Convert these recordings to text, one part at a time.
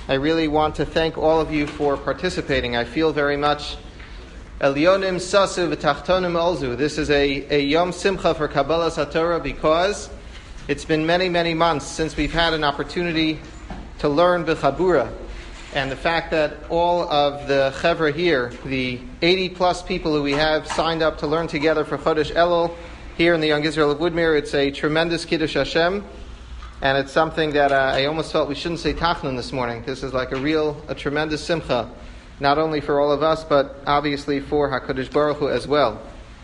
I really want to thank all of you for participating. I feel very much Elyonim Sasu V'Tachtonim Olzu. This is a Yom Simcha for Kabbalas HaTorah because it's been many, many months since we've had an opportunity to learn B'Chabura. And the fact that all of the Chevra here, the 80 plus people who we have signed up to learn together for Chodesh Elul here in the Young Israel of Woodmere, it's a tremendous Kiddush Hashem. And it's something that I almost felt we shouldn't say Tachnun this morning. This is like a tremendous simcha, not only for all of us, but obviously for HaKadosh Baruch Hu as well.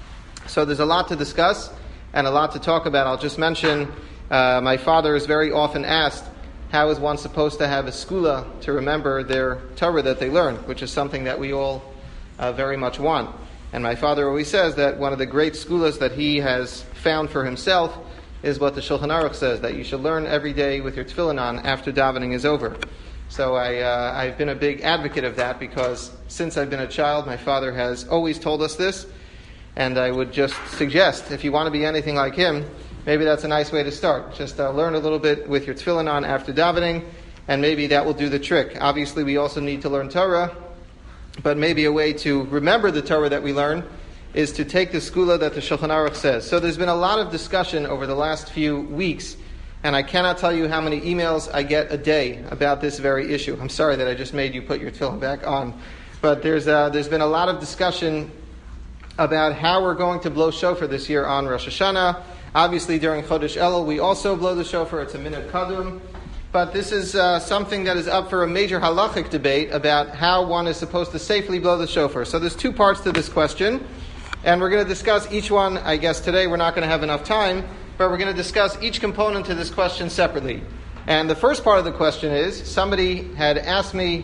So there's a lot to discuss and a lot to talk about. I'll just mention, my father is very often asked, how is one supposed to have a skula to remember their Torah that they learned, which is something that we all very much want. And my father always says that one of the great skulas that he has found for himself is what the Shulchan Aruch says, that you should learn every day with your tefillin on after davening is over. So I've been a big advocate of that because since I've been a child, my father has always told us this, and I would just suggest, if you want to be anything like him, maybe that's a nice way to start. Just learn a little bit with your tefillin on after davening, and maybe that will do the trick. Obviously, we also need to learn Torah, but maybe a way to remember the Torah that we learn is to take the skula that the Shulchan Aruch says. So there's been a lot of discussion over the last few weeks, and I cannot tell you how many emails I get a day about this very issue. I'm sorry that I just made you put your tefillin back on. But there's been a lot of discussion about how we're going to blow shofar this year on Rosh Hashanah. Obviously during Chodesh Elul we also blow the shofar. It's a minhag kadum. But this is something that is up for a major halachic debate about how one is supposed to safely blow the shofar. So there's two parts to this question. And we're going to discuss each one. I guess today we're not going to have enough time, but we're going to discuss each component to this question separately. And the first part of the question is, somebody had asked me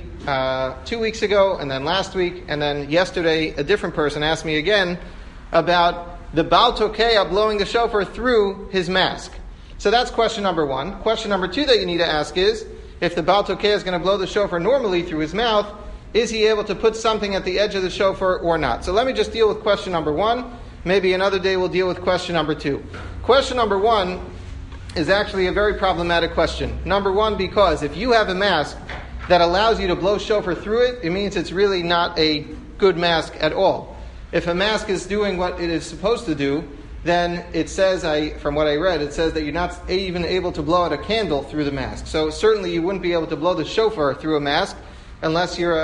2 weeks ago, and then last week, and then yesterday, a different person asked me again about the Baal Tokeah blowing the shofar through his mask. So that's question number one. Question number two that you need to ask is, if the Baal Tokeah is going to blow the shofar normally through his mouth, is he able to put something at the edge of the shofar or not? So let me just deal with question number one. Maybe another day we'll deal with question number two. Question number one is actually a very problematic question. Number one, because if you have a mask that allows you to blow shofar through it, it means it's really not a good mask at all. If a mask is doing what it is supposed to do, then it says, from what I read, it says that you're not even able to blow out a candle through the mask. So certainly you wouldn't be able to blow the shofar through a mask unless you're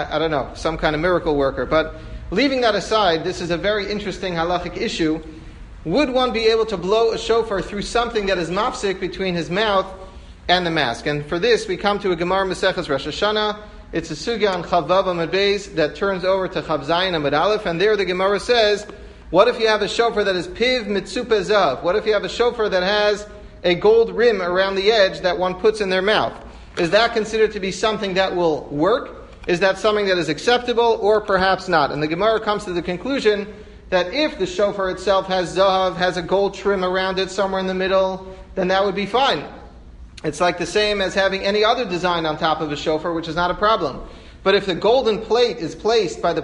some kind of miracle worker. But leaving that aside, this is a very interesting halachic issue. Would one be able to blow a shofar through something that is mafsik between his mouth and the mask? And for this, we come to a Gemara Maseches Rosh Hashanah. It's a sugya on Chav Vav Amud Beis that turns over to Chav Zayin Amud Aleph, and there the Gemara says, what if you have a shofar that is piv mitzupe zav? What if you have a shofar that has a gold rim around the edge that one puts in their mouth? Is that considered to be something that will work? Is that something that is acceptable, or perhaps not? And the Gemara comes to the conclusion that if the shofar itself has zahav, has a gold trim around it somewhere in the middle, then that would be fine. It's like the same as having any other design on top of a shofar, which is not a problem. But if the golden plate is placed by the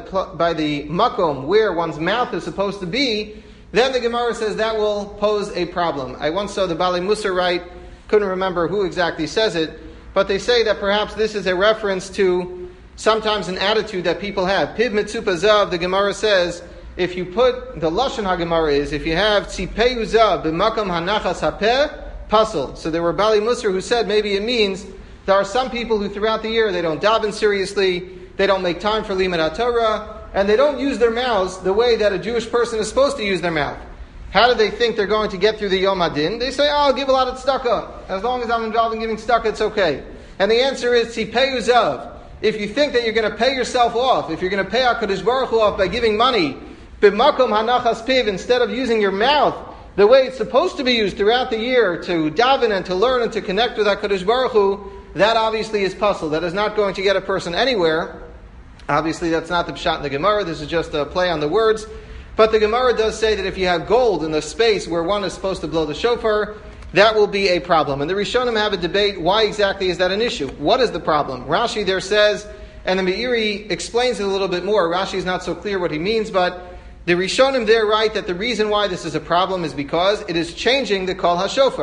makom where one's mouth is supposed to be, then the Gemara says that will pose a problem. I once saw the Balei Musar write, couldn't remember who exactly says it, but they say that perhaps this is a reference to sometimes an attitude that people have. Piv mitzupa zav, the Gemara says, if you put, the Lashon HaGemara is, if you have tzipei zav b'makam hanachas hapeh, pasel. So there were Balei Musar who said maybe it means there are some people who throughout the year they don't daven seriously, they don't make time for limud HaTorah, and they don't use their mouths the way that a Jewish person is supposed to use their mouth. How do they think they're going to get through the Yom Hadin? They say, I'll give a lot of tzedakah. As long as I'm involved in giving tzedakah, it's okay. And the answer is, tzipei zav. If you think that you're going to pay yourself off, if you're going to pay HaKadosh Baruch Hu off by giving money, b'makom hanachas piv, instead of using your mouth the way it's supposed to be used throughout the year to daven and to learn and to connect with HaKadosh Baruch Hu, that obviously is puzzle. That is not going to get a person anywhere. Obviously, that's not the pshat in the Gemara. This is just a play on the words. But the Gemara does say that if you have gold in the space where one is supposed to blow the shofar, that will be a problem. And the Rishonim have a debate, why exactly is that an issue? What is the problem? Rashi there says, and the Meiri explains it a little bit more. Rashi is not so clear what he means, but The Rishonim there write that the reason why this is a problem is because it is changing the Kol HaShofar.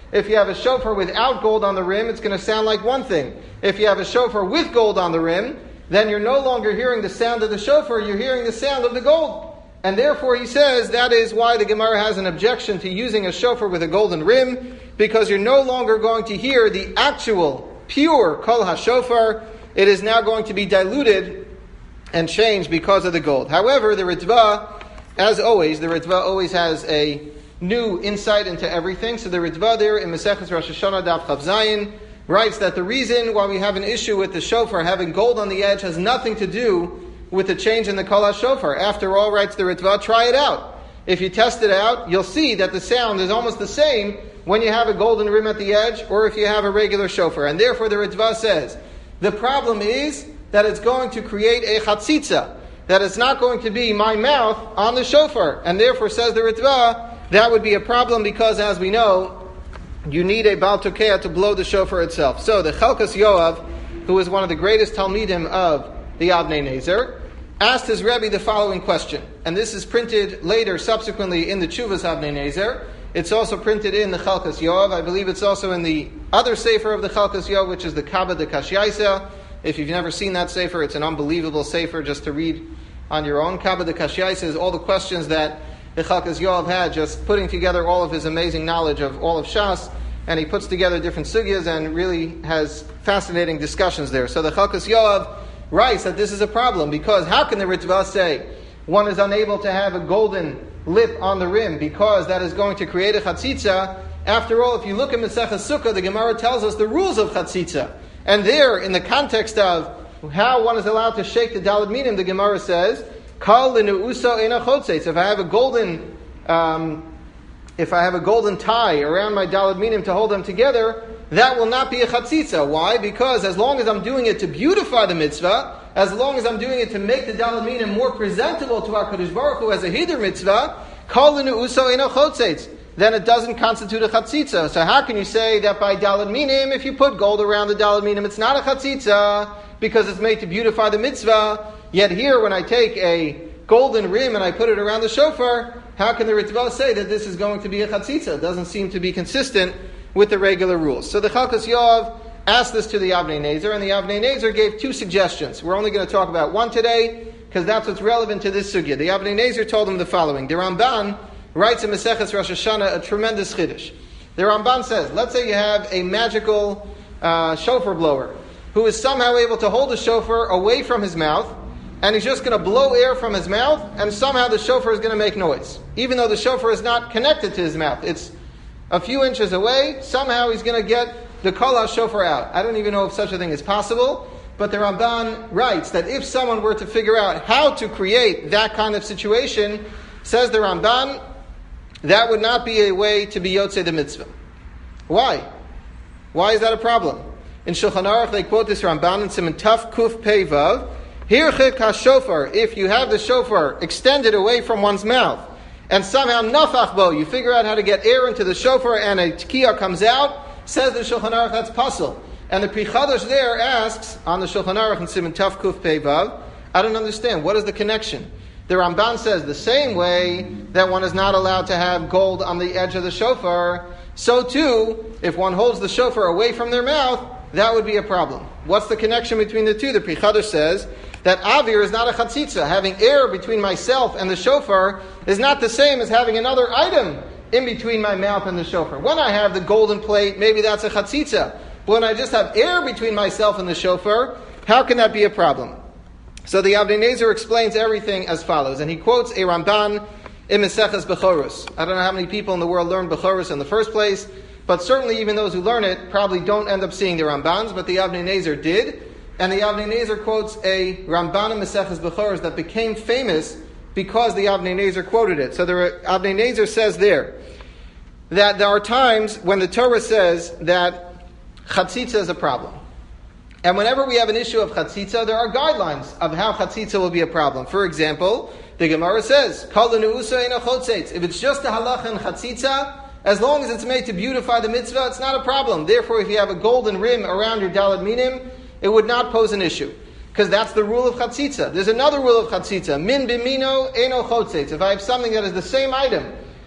If you have a shofar without gold on the rim, it's going to sound like one thing. If you have a shofar with gold on the rim, then you're no longer hearing the sound of the shofar, you're hearing the sound of the gold. And therefore, he says, that is why the Gemara has an objection to using a shofar with a golden rim, because you're no longer going to hear the actual, pure Kol HaShofar. It is now going to be diluted and changed because of the gold. However, the Ritva, as always, the Ritva always has a new insight into everything. So the Ritva there in Maseches Rosh Hashanah Daf Chav Zayin writes that the reason why we have an issue with the shofar having gold on the edge has nothing to do with the change in the Kol HaShofar. After all, writes the Ritva, try it out. If you test it out, you'll see that the sound is almost the same when you have a golden rim at the edge or if you have a regular shofar. And therefore the Ritva says, the problem is that it's going to create a chatzitza, that it's not going to be my mouth on the shofar. And therefore, says the Ritva, that would be a problem because, as we know, you need a Baal Tokea to blow the shofar itself. So the Chelkas Yoav, who is one of the greatest Talmidim of the Avnei Nezer, asked his Rebbe the following question. And this is printed later, subsequently, in the Tshuvas Avnei Nezer. It's also printed in the Chelkas Yoav. I believe it's also in the other sefer of the Chelkas Yoav, which is the Kabbalah de Kashyaisa. If you've never seen that sefer, it's an unbelievable sefer just to read on your own. Kabbalah de Kashyaisa is all the questions that the Chelkas Yoav had, just putting together all of his amazing knowledge of all of Shas, and he puts together different sugyas and really has fascinating discussions there. So the Chelkas Yoav writes that this is a problem, because how can the Ritva say one is unable to have a golden lip on the rim because that is going to create a chatzitza? After all, if you look at Maseches Sukkah, the Gemara tells us the rules of chatzitza. And there, in the context of how one is allowed to shake the Daled Minim, the Gemara says, Kal l'nu'uso eina chotzeitz. If I have a golden tie around my Daled Minim to hold them together, that will not be a chatzitza. Why? Because as long as I'm doing it to beautify the mitzvah, as long as I'm doing it to make the Daled Minim more presentable to HaKadosh Baruch Hu as a Hidur mitzvah, Kal l'nu'uso eina chotzeitz, then it doesn't constitute a chatzitza. So how can you say that by Daled Minim, if you put gold around the Daled Minim, it's not a chatzitza, because it's made to beautify the mitzvah? Yet here, when I take a golden rim and I put it around the shofar, how can the Ritva say that this is going to be a chatzitza? It doesn't seem to be consistent with the regular rules. So the Chelkas Yoav asked this to the Avnei Nezer, and the Avnei Nezer gave two suggestions. We're only going to talk about one today, because that's what's relevant to this sugya. The Avnei Nezer told him the following. The Ramban writes in Maseches Rosh Hashanah a tremendous chiddush. The Ramban says, let's say you have a magical shofar blower who is somehow able to hold the shofar away from his mouth, and he's just going to blow air from his mouth, and somehow the shofar is going to make noise. Even though the shofar is not connected to his mouth. It's a few inches away, somehow he's going to get the Kol HaShofar out. I don't even know if such a thing is possible, but the Ramban writes that if someone were to figure out how to create that kind of situation, says the Ramban, that would not be a way to be Yotzei the mitzvah. Why? Why is that a problem? In Shulchan Aruch, they quote this Ramban in Siman Taf Kuf Pei Vav, Hirchik HaShofar, if you have the shofar extended away from one's mouth, and somehow nafach bo, you figure out how to get air into the shofar and a tkiya comes out, says the Shulchan Aruch, that's pasul. And the Pri Chadash there asks, on the Shulchan Aruch in Siman Taf Kuf Pei Vav, I don't understand, what is the connection? The Ramban says the same way that one is not allowed to have gold on the edge of the shofar, so too, if one holds the shofar away from their mouth, that would be a problem. What's the connection between the two? The Pri Chadash says that avir is not a chatzitza. Having air between myself and the shofar is not the same as having another item in between my mouth and the shofar. When I have the golden plate, maybe that's a chatzitza. But when I just have air between myself and the shofar, how can that be a problem? So the Avnei Nezer explains everything as follows, and he quotes a Ramban in Maseches Bechorus. I don't know how many people in the world learn Bechorus in the first place, but certainly even those who learn it probably don't end up seeing the Rambans, but the Avnei Nezer did. And the Avnei Nezer quotes a Ramban in Maseches Bechorus that became famous because the Avnei Nezer quoted it. So the Avnei Nezer says there that there are times when the Torah says that chatzitza is a problem. And whenever we have an issue of chatzitza, there are guidelines of how chatzitza will be a problem. For example, the Gemara says, Kal l'nu'uso eina chotzeitz. If it's just a halacha in chatzitza, as long as it's made to beautify the mitzvah, it's not a problem. Therefore, if you have a golden rim around your Daled Minim, it would not pose an issue. Because that's the rule of chatzitza. There's another rule of chatzitza. Min bimino eino chotzeitz. If I have something that is the same item,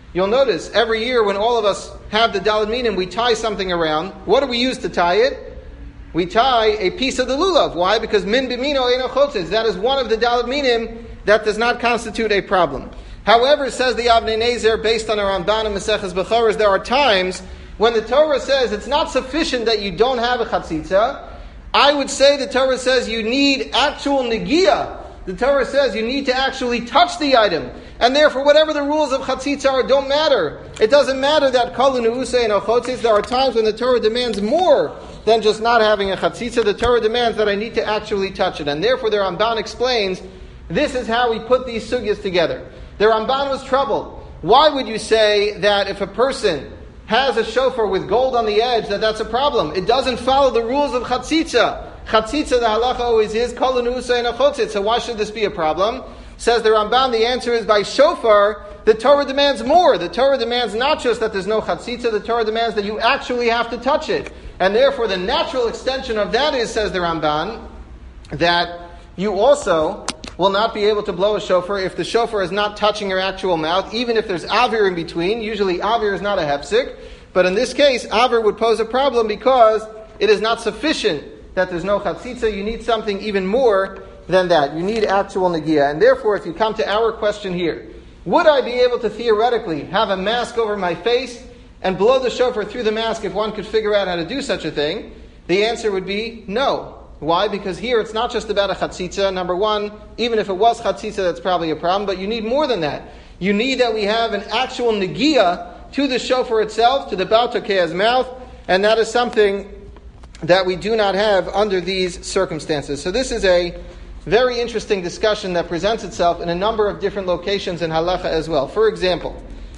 You'll notice every year when all of us have the Daled Minim, we tie something around. What do we use to tie it? We tie a piece of the lulav. Why? Because min b'mino eino chotzes. That is one of the Daled Minim that does not constitute a problem. However, says the Avnei Nezer, based on our Ramban and Maseches Bechoros, there are times when the Torah says it's not sufficient that you don't have a chatzitza. I would say the Torah says you need actual negiah. The Torah says you need to actually touch the item. And therefore, whatever the rules of chatzitza are, don't matter. It doesn't matter that kalu ne'usei and achotzis. There are times when the Torah demands more than just not having a chatzitza. The Torah demands that I need to actually touch it. And therefore, the Ramban explains, this is how we put these sugyas together. The Ramban was troubled. Why would you say that if a person has a shofar with gold on the edge, that's a problem? It doesn't follow the rules of chatzitza. Chatzitza, the halacha always is, kalu ne'usei and achotzis. So why should this be a problem? Says the Rambam, the answer is by shofar, the Torah demands more. The Torah demands not just that there's no chatzitza, the Torah demands that you actually have to touch it. And therefore the natural extension of that is, says the Ramban, that you also will not be able to blow a shofar if the shofar is not touching your actual mouth, even if there's avir in between. Usually avir is not a hefsek, but in this case, avir would pose a problem because it is not sufficient that there's no chatzitza. You need something even more than that. You need actual negiah. And therefore, if you come to our question here, would I be able to theoretically have a mask over my face and blow the shofar through the mask if one could figure out how to do such a thing? The answer would be no. Why? Because here it's not just about a chatzitza. Number one, even if it was chatzitza, that's probably a problem, but you need more than that. You need that we have an actual negiah to the shofar itself, to the Baal Tokeah's mouth, and that is something that we do not have under these circumstances. So this is a very interesting discussion that presents itself in a number of different locations in halacha as well. For example,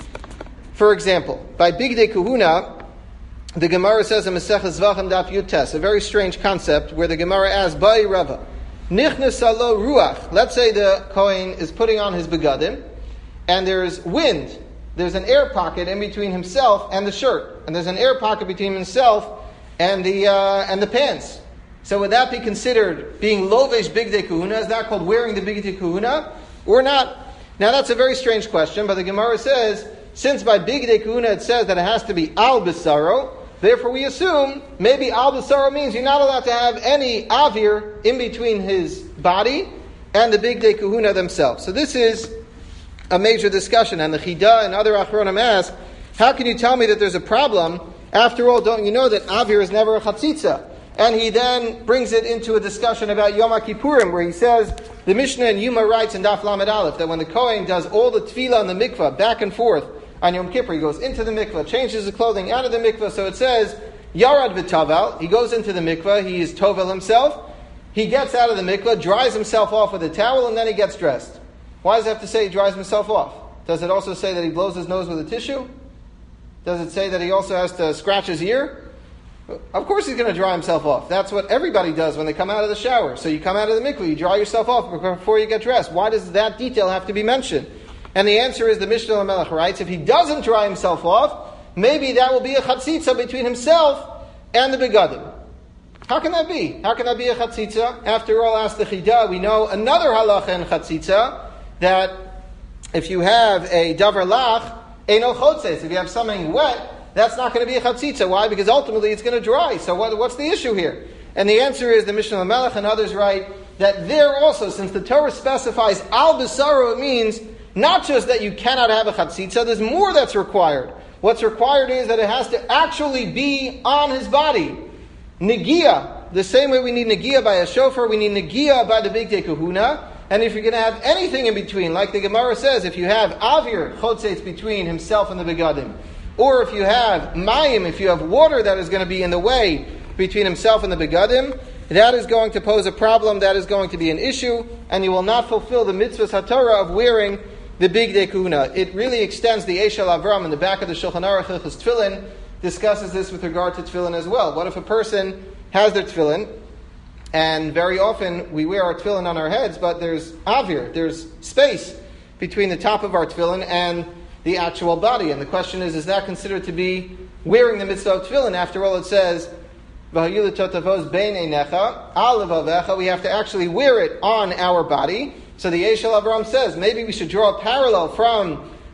by Bigdei Kahuna, the Gemara says in Maseches Zvachim Daf Yutes, a very strange concept where the Gemara asks, Bai Rava, Nichnas alo ruach. Let's say the Kohen is putting on his begadim, and there's wind. There's an air pocket in between himself and the shirt, and there's an air pocket between himself and the pants. So would that be considered being lovesh bigdei kahuna? Is that called wearing the bigdei kahuna or not? Now that's a very strange question, but the Gemara says, since by bigdei kahuna it says that it has to be al besaro, therefore we assume maybe al besaro means you're not allowed to have any avir in between his body and the bigdei kahuna themselves. So this is a major discussion, and the Chida and other achronim ask, how can you tell me that there's a problem? After all, don't you know that avir is never a chatzitza? And he then brings it into a discussion about Yom HaKippurim, where he says, the Mishnah in Yuma writes in Daf Lamed Aleph, that when the Kohen does all the tefillah in the mikvah, back and forth, on Yom Kippur, he goes into the mikvah, changes his clothing out of the mikvah, so it says, Yarad v'taval, he goes into the mikvah, he is tovel himself, he gets out of the mikvah, dries himself off with a towel, and then he gets dressed. Why does it have to say he dries himself off? Does it also say that he blows his nose with a tissue? Does it say that he also has to scratch his ear? Of course he's going to dry himself off. That's what everybody does when they come out of the shower. So you come out of the mikveh, you dry yourself off before you get dressed. Why does that detail have to be mentioned? And the answer is, the Mishnah HaMelech writes, if he doesn't dry himself off, maybe that will be a chatzitza between himself and the begadim. How can that be? How can that be a chatzitza? After all, ask the Chida, we know another halacha in chatzitza, that if you have a davar lach, eino chotzes, if you have something wet, that's not going to be a chatzitza. Why? Because ultimately it's going to dry. So what's the issue here? And the answer is, the Mishnah HaMelech and others write, that there also, since the Torah specifies al besaro, it means not just that you cannot have a chatzitza, there's more that's required. What's required is that it has to actually be on his body. Negiah, the same way we need negiah by a shofar, we need negiah by the bigdei kahuna. And if you're going to have anything in between, like the Gemara says, if you have avir chotzetz between himself and the begadim, or if you have mayim, if you have water that is going to be in the way between himself and the begadim, that is going to pose a problem, that is going to be an issue, and you will not fulfill the mitzvahs haTorah of wearing the bigdei kahuna. It really extends the Eshel Avram in the back of the Shulchan Aruch Hilchos Tefillin, discusses this with regard to tefillin as well. What if a person has their tefillin, and very often we wear our tefillin on our heads, but there's avir, there's space between the top of our tefillin and the actual body. And the question is that considered to be wearing the mitzvah of tefillin? After all, it says, we have to actually wear it on our body. So the Eshel Avram says, maybe we should draw a parallel from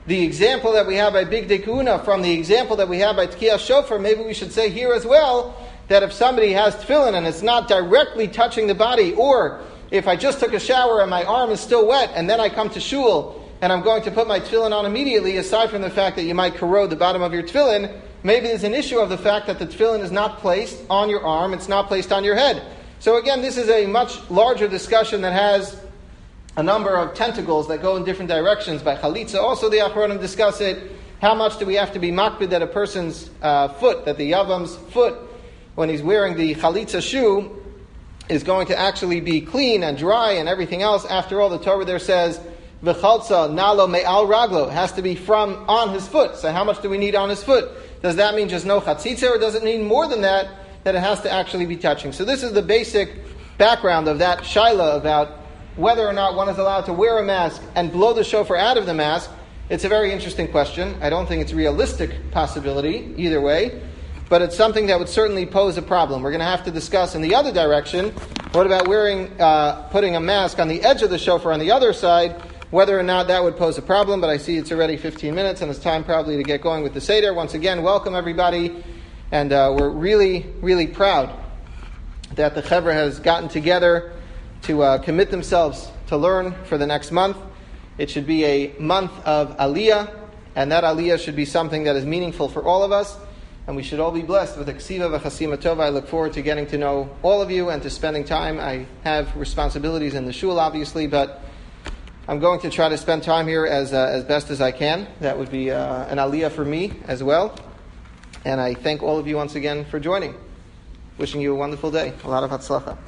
the example that we have by Bigdei Kehuna from the example that we have by Tkiyah Shofar, maybe we should say here as well that if somebody has tefillin and it's not directly touching the body, or if I just took a shower and my arm is still wet and then I come to shul and I'm going to put my tefillin on immediately, aside from the fact that you might corrode the bottom of your tefillin, maybe there's an issue of the fact that the tefillin is not placed on your arm, it's not placed on your head. So again, this is a much larger discussion that has a number of tentacles that go in different directions. By Chalitza, also the Achronim discuss it. How much do we have to be makbid that a person's foot, that the Yavam's foot, when he's wearing the Chalitza shoe, is going to actually be clean and dry and everything else. After all, the Torah there says, V'chalza nalo me'al raglo, has to be from on his foot. So how much do we need on his foot? Does that mean just no chatzitza, or does it mean more than that it has to actually be touching? So this is the basic background of that shaila about whether or not one is allowed to wear a mask and blow the shofar out of the mask. It's a very interesting question. I don't think it's a realistic possibility either way, but it's something that would certainly pose a problem. We're going to have to discuss in the other direction, what about putting a mask on the edge of the shofar on the other side, whether or not that would pose a problem. But I see it's already 15 minutes and it's time probably to get going with the Seder. Once again, welcome everybody, and we're really, really proud that the Chevra has gotten together to commit themselves to learn for the next month. It should be a month of Aliyah, and that Aliyah should be something that is meaningful for all of us, and we should all be blessed with a Ksiva v'Chasima Tova. I look forward to getting to know all of you and to spending time. I have responsibilities in the shul, obviously, but I'm going to try to spend time here as best as I can. That would be an Aliyah for me as well. And I thank all of you once again for joining. Wishing you a wonderful day. A lot of Hatzlacha.